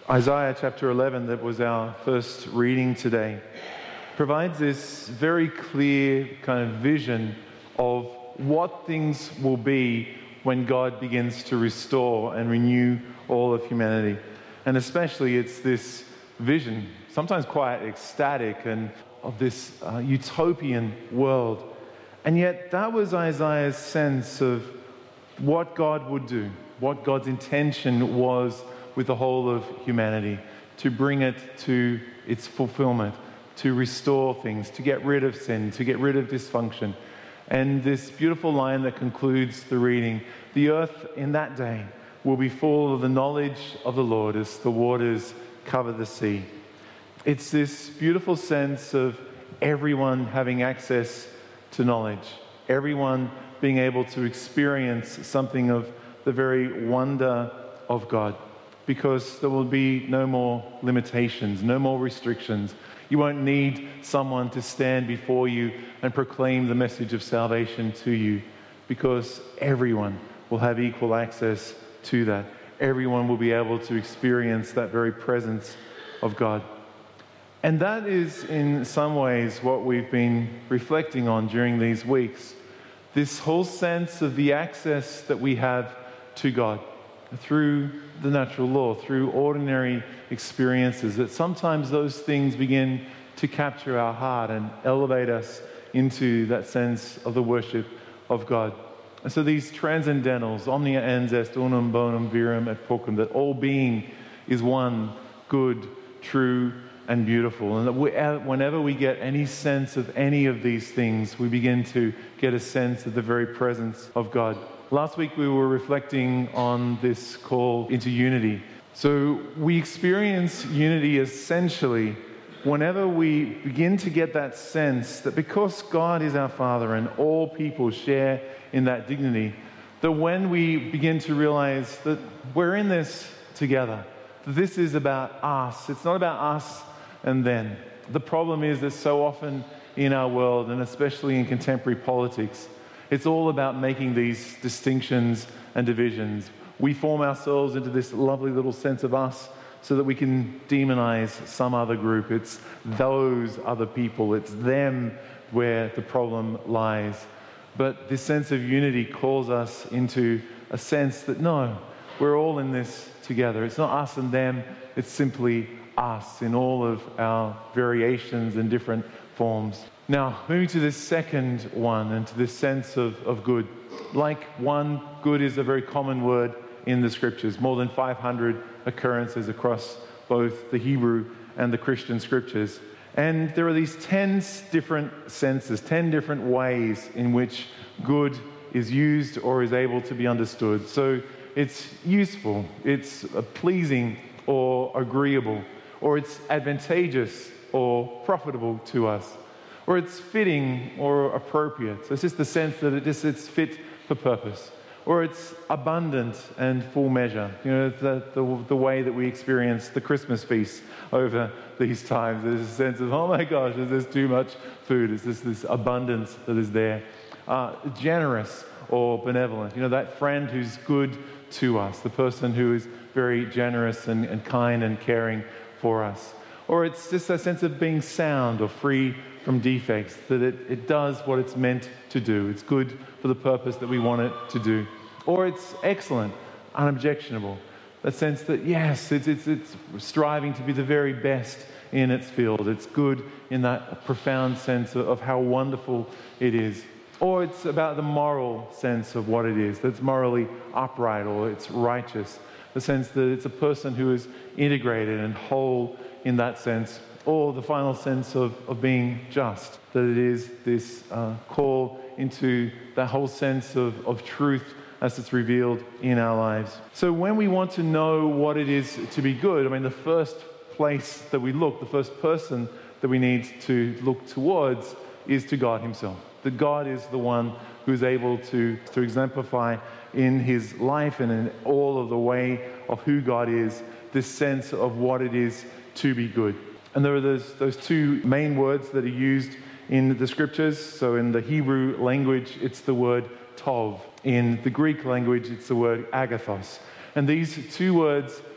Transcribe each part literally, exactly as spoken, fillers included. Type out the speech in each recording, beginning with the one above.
Isaiah chapter eleven, that was our first reading today, provides this very clear kind of vision of what things will be when God begins to restore and renew all of humanity. And especially it's this vision, sometimes quite ecstatic, and of this uh, utopian world. And yet that was Isaiah's sense of what God would do, what God's intention was with the whole of humanity, to bring it to its fulfillment, to restore things, to get rid of sin, to get rid of dysfunction. And this beautiful line that concludes the reading, the earth in that day will be full of the knowledge of the Lord as the waters cover the sea. It's this beautiful sense of everyone having access to knowledge, everyone being able to experience something of the very wonder of God, because there will be no more limitations, no more restrictions. You won't need someone to stand before you and proclaim the message of salvation to you, because everyone will have equal access to that. Everyone will be able to experience that very presence of God. And that is, in some ways, what we've been reflecting on during these weeks. This whole sense of the access that we have to God through the natural law, through ordinary experiences, that sometimes those things begin to capture our heart and elevate us into that sense of the worship of God. And so these transcendentals, omnia ens est unum bonum virum et pocum, that all being is one, good, true, and beautiful. And that we, whenever we get any sense of any of these things, we begin to get a sense of the very presence of God. Last week we were reflecting on this call into unity. So we experience unity essentially whenever we begin to get that sense that because God is our Father and all people share in that dignity, that when we begin to realize that we're in this together, that this is about us. It's not about us and them. The problem is that so often in our world, and especially in contemporary politics, it's all about making these distinctions and divisions. We form ourselves into this lovely little sense of us so that we can demonize some other group. It's those other people. It's them where the problem lies. But this sense of unity calls us into a sense that no, we're all in this together. It's not us and them. It's simply us in all of our variations and different forms. Now, moving to this second one and to this sense of, of good. Like one, good is a very common word in the scriptures. More than five hundred occurrences across both the Hebrew and the Christian scriptures. And there are these ten different senses, ten different ways in which good is used or is able to be understood. So it's useful, it's pleasing or agreeable, or it's advantageous or profitable to us, or it's fitting or appropriate. So it's just the sense that it just it's fit for purpose. Or it's abundant and full measure. You know, the, the, the way that we experience the Christmas feast over these times. There's a sense of, oh my gosh, is there too much food? Is this this abundance that is there? Uh, generous or benevolent. You know, that friend who's good to us, the person who is very generous and, and kind and caring for us. Or it's just a sense of being sound or free from defects, that it, it does what it's meant to do. It's good for the purpose that we want it to do. Or it's excellent, unobjectionable. That sense that, yes, it's, it's, it's striving to be the very best in its field. It's good in that profound sense of, of how wonderful it is. Or it's about the moral sense of what it is, that's morally upright or it's righteous. The sense that it's a person who is integrated and whole in that sense. Or the final sense of, of being just, that it is this uh, call into that whole sense of, of truth as it's revealed in our lives. So when we want to know what it is to be good, I mean, the first place that we look, the first person that we need to look towards is to God himself. That God is the one who is able to, to exemplify in his life and in all of the way of who God is, this sense of what it is to be good. And there are those, those two main words that are used in the scriptures. So in the Hebrew language, it's the word tov. In the Greek language, it's the word agathos. And these two words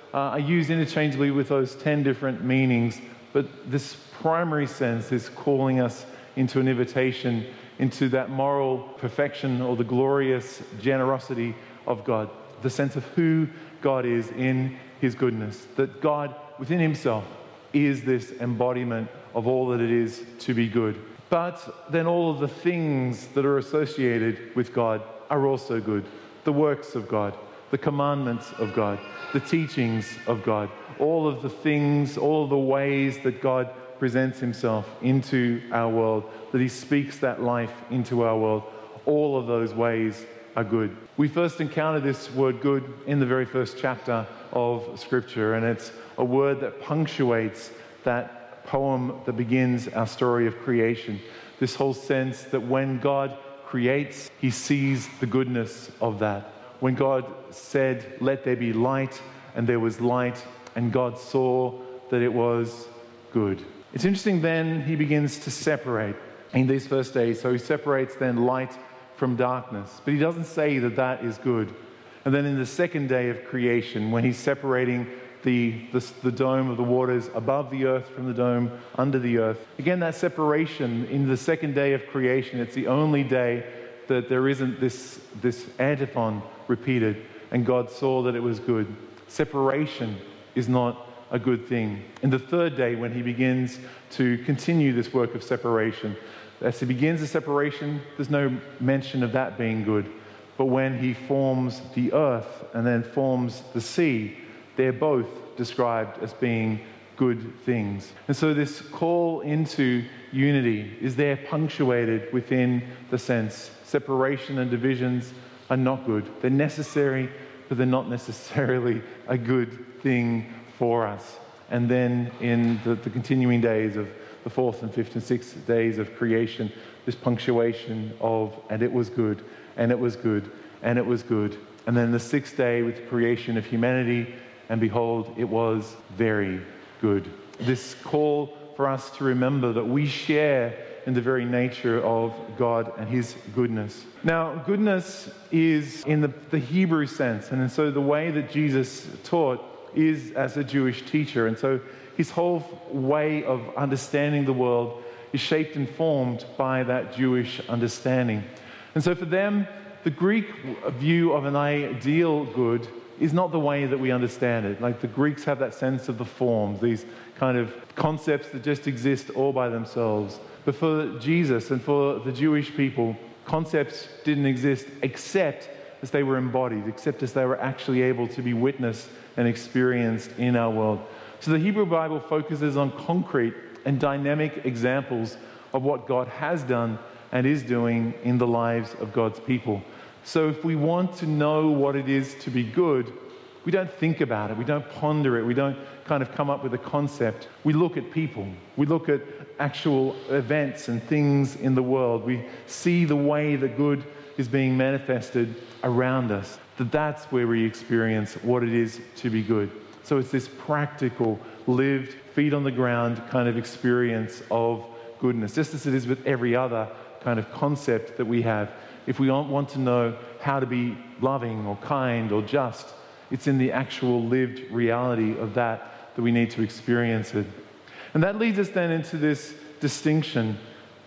uh, are used interchangeably with those ten different meanings, but this primary sense is calling us into an invitation into that moral perfection or the glorious generosity of God, the sense of who God is in his goodness, that God within himself is this embodiment of all that it is to be good. But then all of the things that are associated with God are also good. The works of God, the commandments of God, the teachings of God, all of the things, all of the ways that God presents himself into our world, that he speaks that life into our world, all of those ways are good. We first encounter this word good in the very first chapter of Scripture, and it's a word that punctuates that poem that begins our story of creation. This whole sense that when God creates, he sees the goodness of that. When God said, "Let there be light," and there was light, and God saw that it was good. It's interesting then he begins to separate in these first days. So he separates then light from darkness. But he doesn't say that that is good. And then in the second day of creation, when he's separating the, the, the dome of the waters above the earth from the dome under the earth, again, that separation in the second day of creation, it's the only day that there isn't this, this antiphon repeated. And God saw that it was good. Separation is not a good thing. In the third day, when he begins to continue this work of separation, as he begins the separation, there's no mention of that being good. But when he forms the earth and then forms the sea, they're both described as being good things. And so this call into unity is there punctuated within the sense. Separation and divisions are not good. They're necessary, but they're not necessarily a good thing for us. And then in the, the continuing days of the fourth and fifth and sixth days of creation, this punctuation of, and it was good, and it was good, and it was good. And then the sixth day with the creation of humanity, and behold, it was very good. This call for us to remember that we share in the very nature of God and his goodness. Now, goodness is in the, the Hebrew sense, and so the way that Jesus taught is as a Jewish teacher. And so his whole way of understanding the world is shaped and formed by that Jewish understanding. And so for them, the Greek view of an ideal good is not the way that we understand it. Like the Greeks have that sense of the forms, these kind of concepts that just exist all by themselves. But for Jesus and for the Jewish people, concepts didn't exist except as they were embodied, except as they were actually able to be witnessed and experienced in our world. So the Hebrew Bible focuses on concrete and dynamic examples of what God has done and is doing in the lives of God's people. So if we want to know what it is to be good, we don't think about it, we don't ponder it, we don't kind of come up with a concept. We look at people, we look at actual events and things in the world. We see the way that good is being manifested around us, that that's where we experience what it is to be good. So it's this practical, lived, feet on the ground kind of experience of goodness, just as it is with every other kind of concept that we have. If we want to know how to be loving or kind or just, it's in the actual lived reality of that that we need to experience it. And that leads us then into this distinction.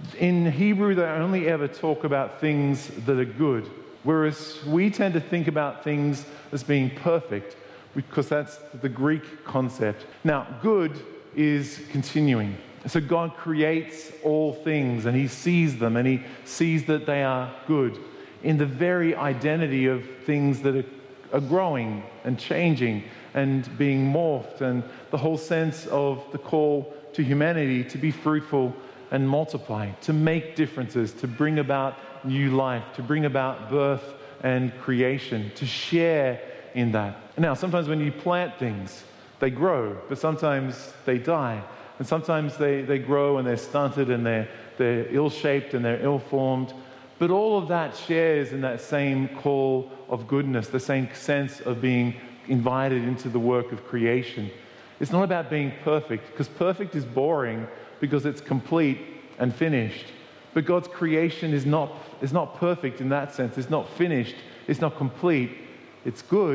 In Hebrew, they only ever talk about things that are good, whereas we tend to think about things as being perfect, because that's the Greek concept. Now, good is continuing. So God creates all things and he sees them and he sees that they are good in the very identity of things that are, are growing and changing and being morphed, and the whole sense of the call to humanity to be fruitful and multiply, to make differences, to bring about new life, to bring about birth and creation, to share in that. Now, sometimes when you plant things, they grow, but sometimes they die. And sometimes they, they grow and they're stunted and they're, they're ill-shaped and they're ill-formed. But all of that shares in that same call of goodness, the same sense of being invited into the work of creation. It's not about being perfect, because perfect is boring because it's complete and finished. But God's creation is not, is not perfect in that sense. It's not finished. It's not complete. It's good,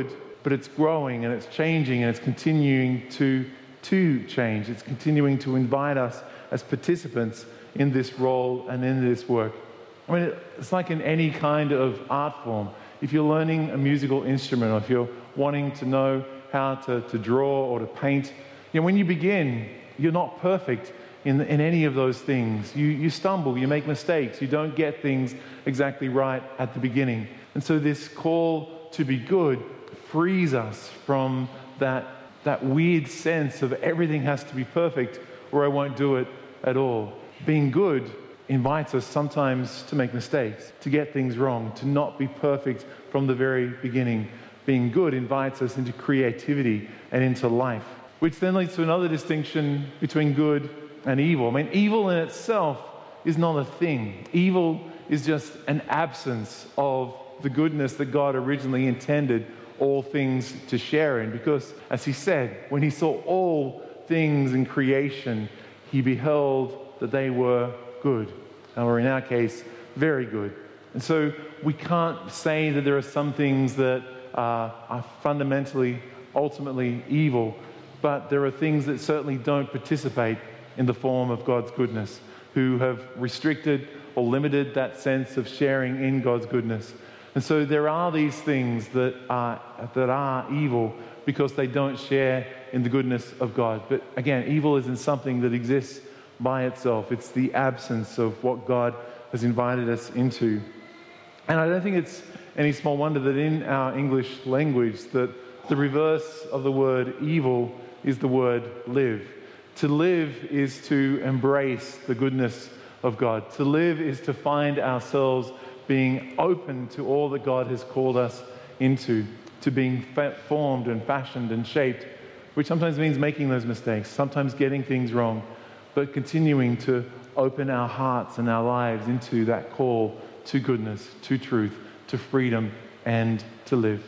but it's growing and it's changing and it's continuing to, to change. It's continuing to invite us as participants in this role and in this work. I mean, it's like in any kind of art form. If you're learning a musical instrument, or if you're wanting to know how to, to draw or to paint, you know, when you begin, you're not perfect in, in any of those things. You, you stumble, you make mistakes, you don't get things exactly right at the beginning. And so this call to be good frees us from that, that weird sense of everything has to be perfect or I won't do it at all. Being good invites us sometimes to make mistakes, to get things wrong, to not be perfect from the very beginning. Being good invites us into creativity and into life, which then leads to another distinction between good and evil. I mean, evil in itself is not a thing. Evil is just an absence of the goodness that God originally intended all things to share in. Because, as he said, when he saw all things in creation, he beheld that they were good, or in our case, very good. And so we can't say that there are some things that uh, are fundamentally, ultimately evil, but there are things that certainly don't participate in the form of God's goodness, who have restricted or limited that sense of sharing in God's goodness. And so there are these things that are, that are evil because they don't share in the goodness of God. But again, evil isn't something that exists by itself. It's the absence of what God has invited us into. And I don't think it's any small wonder that in our English language that the reverse of the word evil is the word live. To live is to embrace the goodness of God. To live is to find ourselves being open to all that God has called us into, to being formed and fashioned and shaped, which sometimes means making those mistakes, sometimes getting things wrong, but continuing to open our hearts and our lives into that call to goodness, to truth, to freedom, and to live.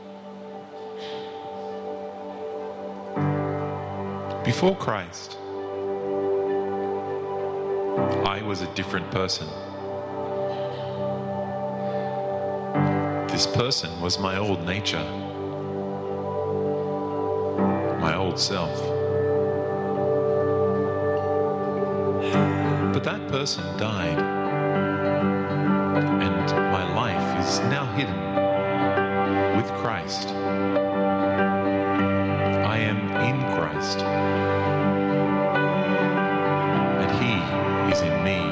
Before Christ, I was a different person. This person was my old nature, my old self. But that person died, and my life is now hidden with Christ. I am in Christ, and He is in me.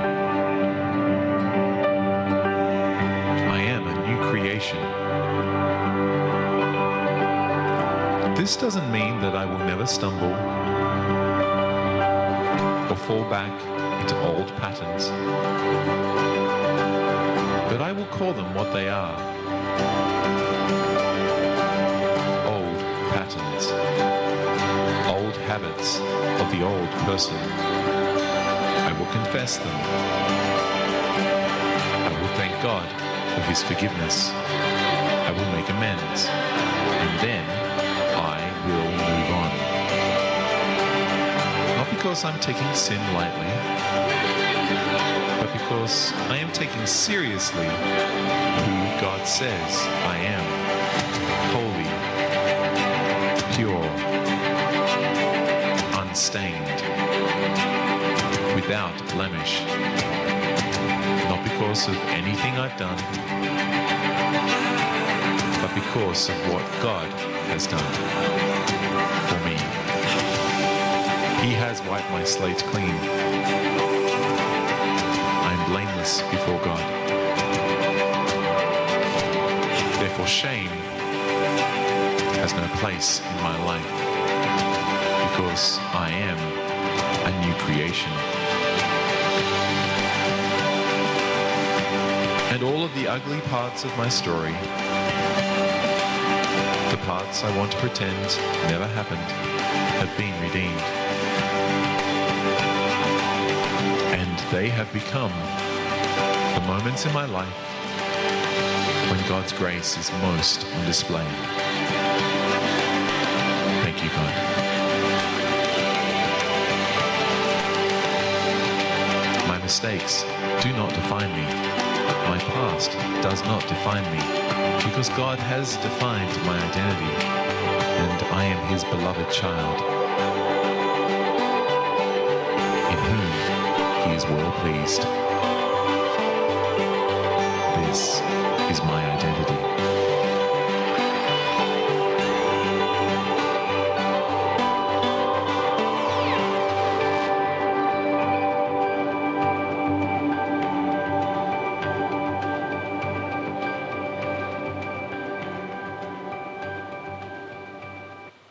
I am a new creation. This doesn't mean that I will never stumble or fall back into old patterns, but I will call them what they are: old patterns, old habits of the old person. I will confess them. I will thank God for His forgiveness. I will make amends, and then I will move on. Not because I'm taking sin lightly, but because I am taking seriously who God says I am: holy, pure, unstained, without blemish. Not because of anything I've done, but because of what God has done for me. He has wiped my slate clean. I'm blameless before God. Therefore, shame has no place in my life, because I am a new creation. And all of the ugly parts of my story, the parts I want to pretend never happened, have been redeemed. And they have become the moments in my life when God's grace is most on display. Thank you, God. My mistakes do not define me. my past does not define me, because God has defined my identity, and I am his beloved child, in whom he is well pleased. This is my identity.